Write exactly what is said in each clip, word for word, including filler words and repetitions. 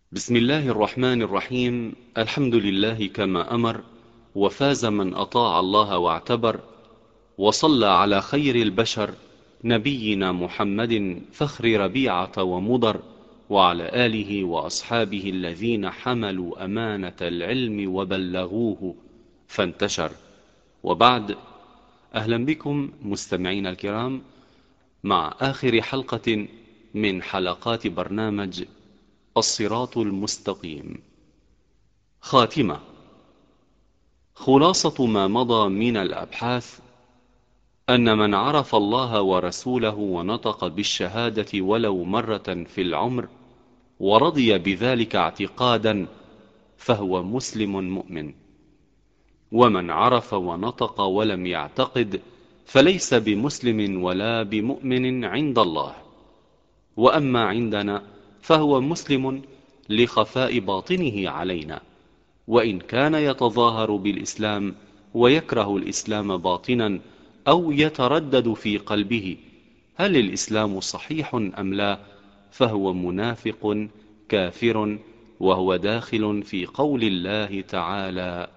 بسم الله الرحمن الرحيم. الحمد لله كما أمر، وفاز من أطاع الله واعتبر، وصلى على خير البشر نبينا محمد فخر ربيعة ومضر، وعلى آله وأصحابه الذين حملوا أمانة العلم وبلغوه فانتشر. وبعد، أهلا بكم مستمعين الكرام مع آخر حلقة من حلقات برنامج الصراط المستقيم. خاتمة: خلاصة ما مضى من الأبحاث أن من عرف الله ورسوله ونطق بالشهادة ولو مرة في العمر ورضي بذلك اعتقادا فهو مسلم مؤمن، ومن عرف ونطق ولم يعتقد فليس بمسلم ولا بمؤمن عند الله، وأما عندنا فهو مسلم لخفاء باطنه علينا، وإن كان يتظاهر بالإسلام ويكره الإسلام باطنا أو يتردد في قلبه هل الإسلام صحيح أم لا، فهو منافق كافر، وهو داخل في قول الله تعالى: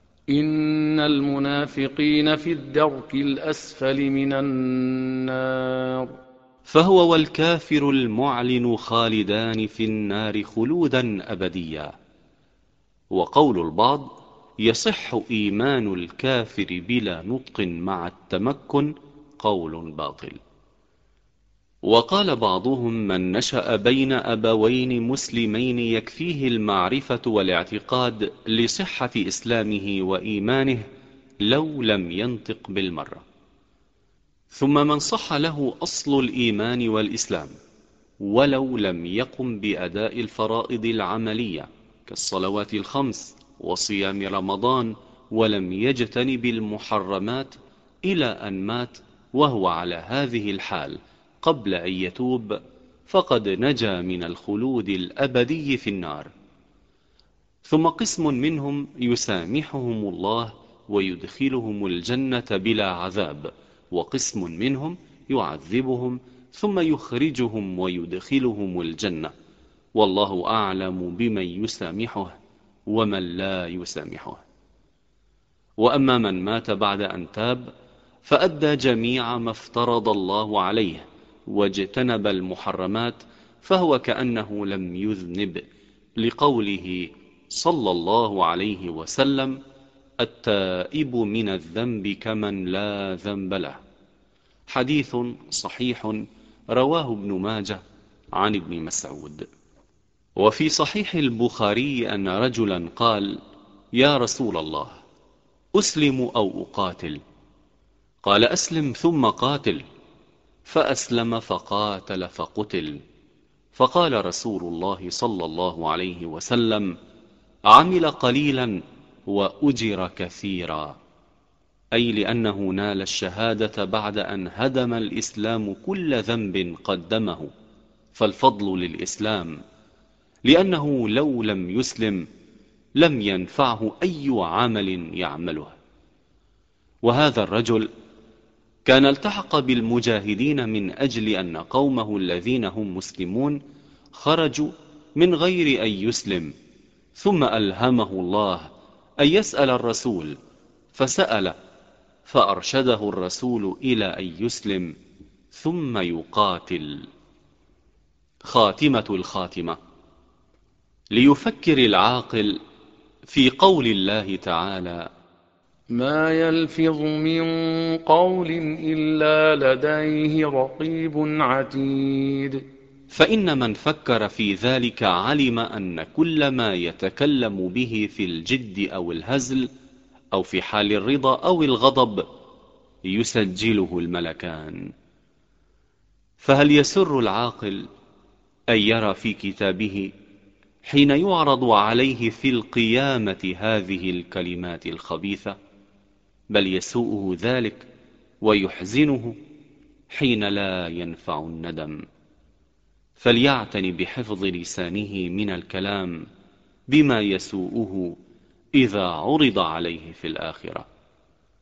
إن المنافقين في الدرك الأسفل من النار. فهو والكافر المعلن خالدان في النار خلودا أبديا. وقول البعض: يصح إيمان الكافر بلا نطق مع التمكن، قول باطل. وقال بعضهم: من نشأ بين أبوين مسلمين يكفيه المعرفة والاعتقاد لصحة إسلامه وإيمانه لو لم ينطق بالمرة. ثم من صح له أصل الإيمان والإسلام ولو لم يقم بأداء الفرائض العملية كالصلوات الخمس وصيام رمضان، ولم يجتنب المحرمات إلى أن مات وهو على هذه الحال قبل أن يتوب، فقد نجا من الخلود الأبدي في النار. ثم قسم منهم يسامحهم الله ويدخلهم الجنة بلا عذاب، وقسم منهم يعذبهم ثم يخرجهم ويدخلهم الجنة، والله أعلم بمن يسامحه ومن لا يسامحه. وأما من مات بعد أن تاب فأدى جميع ما افترض الله عليه واجتنب المحرمات، فهو كأنه لم يذنب، لقوله صلى الله عليه وسلم: التائب من الذنب كمن لا ذنب له. حديث صحيح رواه ابن ماجه عن ابن مسعود. وفي صحيح البخاري أن رجلا قال: يا رسول الله، أسلم أو أقاتل؟ قال: أسلم ثم قاتل. فأسلم فقاتل فقتل. فقال رسول الله صلى الله عليه وسلم: عمل قليلا وأجر كثيرا، أي لأنه نال الشهادة بعد أن هدم الإسلام كل ذنب قدمه، فالفضل للإسلام، لأنه لو لم يسلم لم ينفعه أي عمل يعمله. وهذا الرجل كان التحق بالمجاهدين من أجل أن قومه الذين هم مسلمون خرجوا من غير أن يسلم، ثم ألهمه الله أن يسأل الرسول، فسأل، فأرشده الرسول إلى أن يسلم ثم يقاتل. خاتمة الخاتمة: ليفكر العاقل في قول الله تعالى: ما يلفظ من قول إلا لديه رقيب عتيد. فإن من فكر في ذلك علم أن كل ما يتكلم به في الجد أو الهزل أو في حال الرضا أو الغضب يسجله الملكان. فهل يسر العاقل أن يرى في كتابه حين يعرض عليه في القيامة هذه الكلمات الخبيثة؟ بل يسوءه ذلك ويحزنه حين لا ينفع الندم. فليعتني بحفظ لسانه من الكلام بما يسوءه إذا عرض عليه في الآخرة.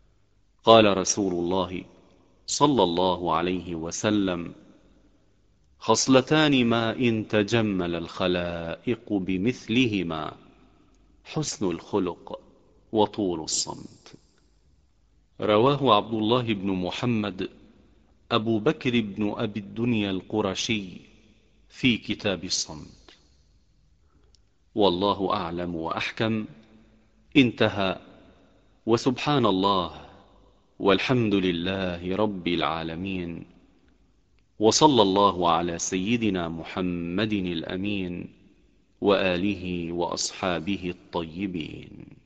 قال رسول الله صلى الله عليه وسلم: خصلتان ما إن تجمل الخلائق بمثلهما: حسن الخلق وطول الصمت. رواه عبد الله بن محمد أبو بكر بن أبي الدنيا القرشي في كتاب الصمت. والله أعلم وأحكم. انتهى. وسبحان الله والحمد لله رب العالمين، وصلى الله على سيدنا محمد الأمين وآله وأصحابه الطيبين.